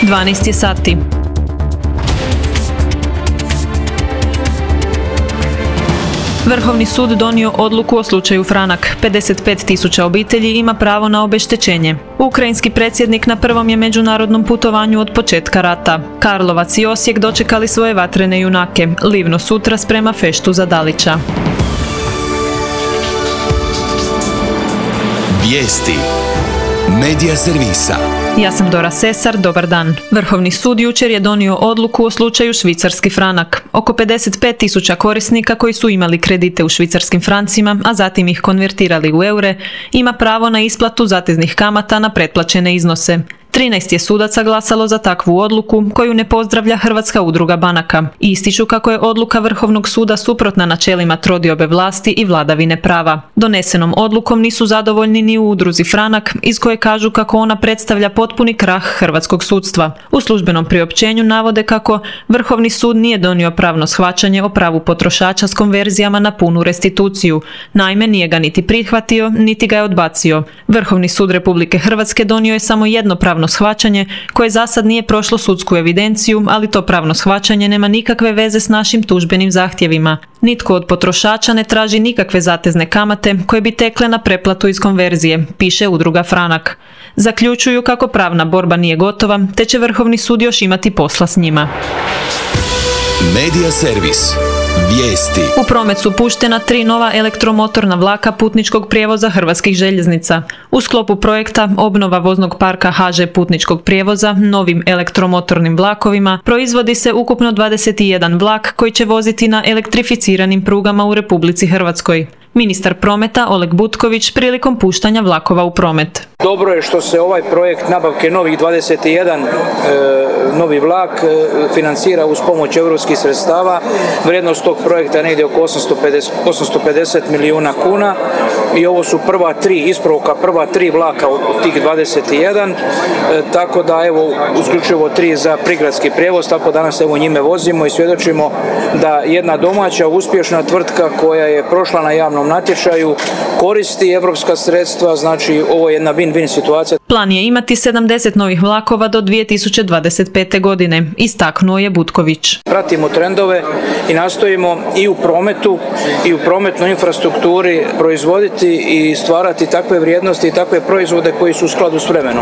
12 je sati. Vrhovni sud donio odluku o slučaju Franak. 55.000 obitelji ima pravo na obeštećenje. Ukrajinski predsjednik na prvom je međunarodnom putovanju od početka rata. Karlovac i Osijek dočekali svoje vatrene junake. Livno sutra sprema feštu za Dalića. Vijesti Medija servisa. Ja sam Dora Sesar, dobar dan. Vrhovni sud jučer je donio odluku o slučaju švicarski franak. Oko 55.000 korisnika koji su imali kredite u švicarskim francima, a zatim ih konvertirali u eure, ima pravo na isplatu zateznih kamata na pretplaćene iznose. 13 je sudaca glasalo za takvu odluku koju ne pozdravlja Hrvatska udruga banaka. Ističu kako je odluka Vrhovnog suda suprotna načelima trodiobe vlasti i vladavine prava. Donesenom odlukom nisu zadovoljni ni u udruzi Franak, iz koje kažu kako ona predstavlja potpuni krah hrvatskog sudstva. U službenom priopćenju navode kako Vrhovni sud nije donio pravno shvaćanje o pravu potrošača s konverzijama na punu restituciju. Naime, nije ga niti prihvatio, niti ga je odbacio. Vrhovni sud Republike Hrvatske donio je samo jedno pravno shvaćanje koje za sad nije prošlo sudsku evidenciju, ali to pravno shvaćanje nema nikakve veze s našim tužbenim zahtjevima. Nitko od potrošača ne traži nikakve zatezne kamate koje bi tekle na preplatu iz konverzije, piše udruga Franak. Zaključuju kako pravna borba nije gotova, te će Vrhovni sud još imati posla s njima. Medija servis. Vijesti. U promet su puštena 3 nova elektromotorna vlaka putničkog prijevoza Hrvatskih željeznica. U sklopu projekta obnova voznog parka HŽ putničkog prijevoza novim elektromotornim vlakovima proizvodi se ukupno 21 vlak koji će voziti na elektrificiranim prugama u Republici Hrvatskoj. Ministar prometa Oleg Butković prilikom puštanja vlakova u promet. Dobro je što se ovaj projekt nabavke novih 21 novi vlak financira uz pomoć europskih sredstava. Vrijednost tog projekta je negdje oko 850 milijuna kuna i ovo su prva 3 vlaka od tih 21, tako da evo isključivo 3 za prigradski prijevoz, tako danas evo njime vozimo i svjedočimo da jedna domaća uspješna tvrtka koja je prošla na javnom natječaju koristi europska sredstva, znači ovo je jedna win-win situacija. Plan je imati 70 novih vlakova do 2025. godine, istaknuo je Butković. Pratimo trendove i nastojimo i u prometu i u prometnoj infrastrukturi proizvoditi i stvarati takve vrijednosti i takve proizvode koji su u skladu s vremenom.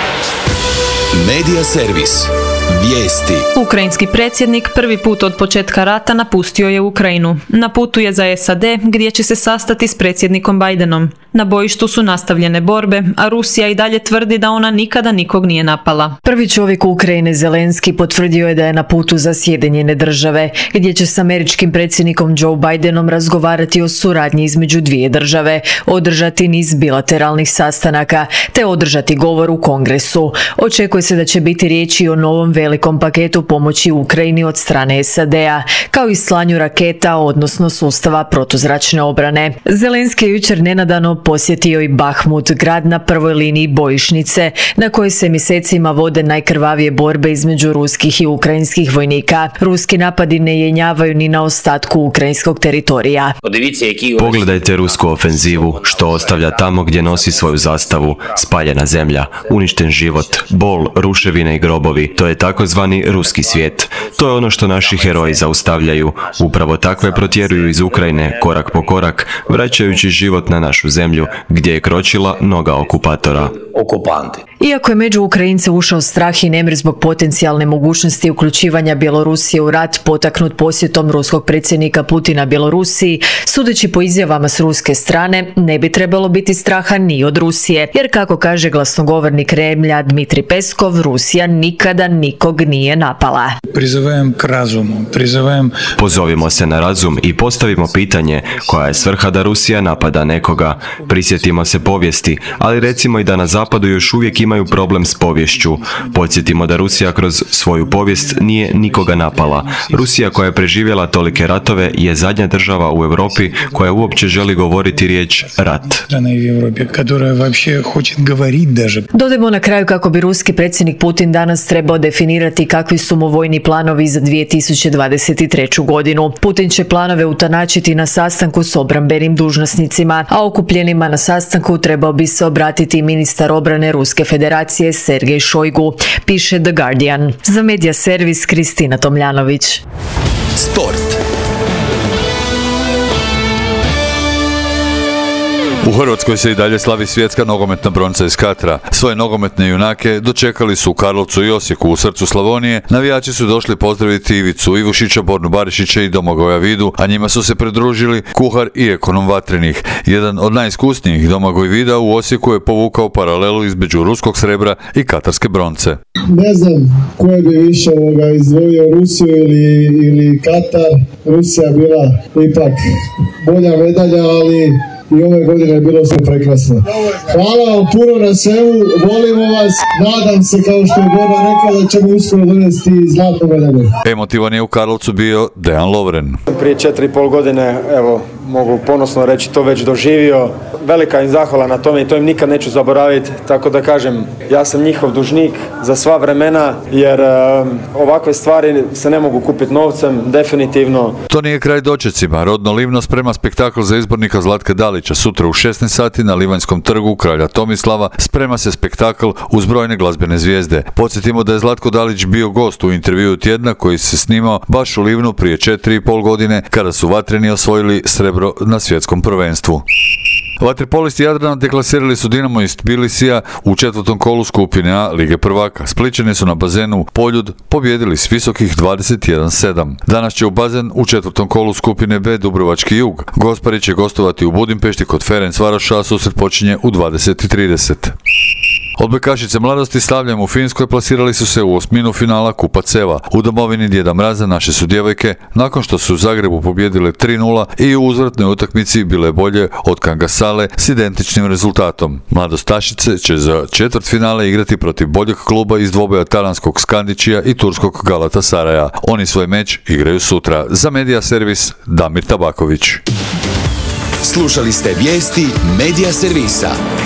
Medija servis. Vijesti. Ukrajinski predsjednik prvi put od početka rata napustio je Ukrajinu. Na putu je za SAD gdje će se sastati s predsjednikom Bidenom. Na bojištu su nastavljene borbe, a Rusija i dalje tvrdi da ona nikada nikog nije napala. Prvi čovjek Ukrajine Zelenski potvrdio je da je na putu za Sjedinjene države, gdje će s američkim predsjednikom Joe Bidenom razgovarati o suradnji između dvije države, održati niz bilateralnih sastanaka, te održati govor u Kongresu. Očekuje se da će biti riječi o novom velikom paketu pomoći Ukrajini od strane SAD-a, kao i slanju raketa, odnosno sustava protuzračne obrane. Zelenski je jučer nenadano posjetio i Bahmut, grad na prvoj liniji bojišnice, na kojoj se mjesecima vode najkrvavije borbe između ruskih i ukrajinskih vojnika. Ruski napadi ne jenjavaju ni na ostatku ukrajinskog teritorija. Pogledajte rusku ofenzivu, što ostavlja tamo gdje nosi svoju zastavu, spaljena zemlja, uništen život, bol, ruševine i grobovi. To je takozvani ruski svijet. To je ono što naši heroji zaustavljaju. Upravo takve protjeruju iz Ukrajine, korak po korak, vraćajući život na našu zemlju, gdje je kročila noga okupatora. Iako je među Ukrajince ušao strah i nemir zbog potencijalne mogućnosti uključivanja Bjelorusije u rat potaknut posjetom ruskog predsjednika Putina Bjelorusiji, sudeći po izjavama s ruske strane, ne bi trebalo biti straha ni od Rusije, jer kako kaže glasnogovornik Kremlja Dmitri Peskov, Rusija nikada nikog nije napala. Pozovimo se na razum i postavimo pitanje koja je svrha da Rusija napada nekoga. Prisjetimo se povijesti, ali recimo i da na zapadu još uvijek imaju problem s poviješću. Podsjetimo da Rusija kroz svoju povijest nije nikoga napala. Rusija koja je preživjela tolike ratove je zadnja država u Europi koja uopće želi govoriti riječ rat. Dodajmo na kraju kako bi ruski predsjednik Putin danas trebao definirati kakvi su mu vojni planovi za 2023. godinu. Putin će planove utanačiti na sastanku s obrambenim dužnosnicima, a okupljenima na sastanku trebao bi se obratiti ministar obrane Ruske federacije Sergej Šojgu, piše The Guardian. Za Medija servis Kristina Tomljanović. Sport. U Hrvatskoj se i dalje slavi svjetska nogometna bronca iz Katra. Svoje nogometne junake dočekali su u Karlovcu i Osijeku, u srcu Slavonije. Navijači su došli pozdraviti Ivicu Ivušića, Bornu Barišića i Domagoja Vidu, a njima su se pridružili kuhar i ekonom Vatrenih. Jedan od najiskusnijih, Domagoj Vida, u Osijeku je povukao paralelu između ruskog srebra i katarske bronce. Ne znam koje bi više izdvojio, Rusiju ili Katar. Rusija bila ipak bolja medalja, ali i ove godine je bilo sve prekrasno. Hvala vam puno na svemu, volimo vas, nadam se, kao što je Borna rekao, da ćemo uskoro donesti zlatnu medalju. Emotivan je u Karlovcu bio Dejan Lovren. Prije 4,5 godine, evo, mogu ponosno reći, to već doživio. Velika im zahvala na tome i to im nikad neću zaboraviti, tako da kažem, ja sam njihov dužnik za sva vremena, jer ovakve stvari se ne mogu kupiti novcem, definitivno. To nije kraj dočecima. Rodno Livno sprema spektakl za izbornika Zlatka Dalića. Sutra u 16 sati na Livanjskom trgu Kralja Tomislava sprema se spektakl uz brojne glazbene zvijezde. Podsjetimo da je Zlatko Dalić bio gost u intervjuu tjedna koji se snimao baš u Livnu prije 4,5 godine kada su Vatreni osvojili srebro na svjetskom prvenstvu. Vaterpolisti Jadrana deklasirali su Dinamo iz Tbilisija u 4. kolu skupine A Lige prvaka. Splićani su na bazenu Poljud pobjedili s visokih 21-7. Danas će u bazen u 4. kolu skupine B Dubrovački Jug. Gospari će gostovati u Budimpešti kod Ferencvaroša, a susret počinje u 20:30. Odbojkašice mladosti stavljem u Finskoj plasirali su se u osminu finala Kupa Ceva. U domovini Djeda Mraza naše su djevojke, nakon što su u Zagrebu pobjedile 3:0 i u uzvratnoj utakmici bile bolje od Kangasale s identičnim rezultatom. Mladostašice će za četvrtfinale igrati protiv boljeg kluba iz dvoboja talanskog Skandićija i turskog Galatasaraja. Oni svoj meč igraju sutra. Za Medija servis Damir Tabaković. Slušali ste vijesti Medija servisa.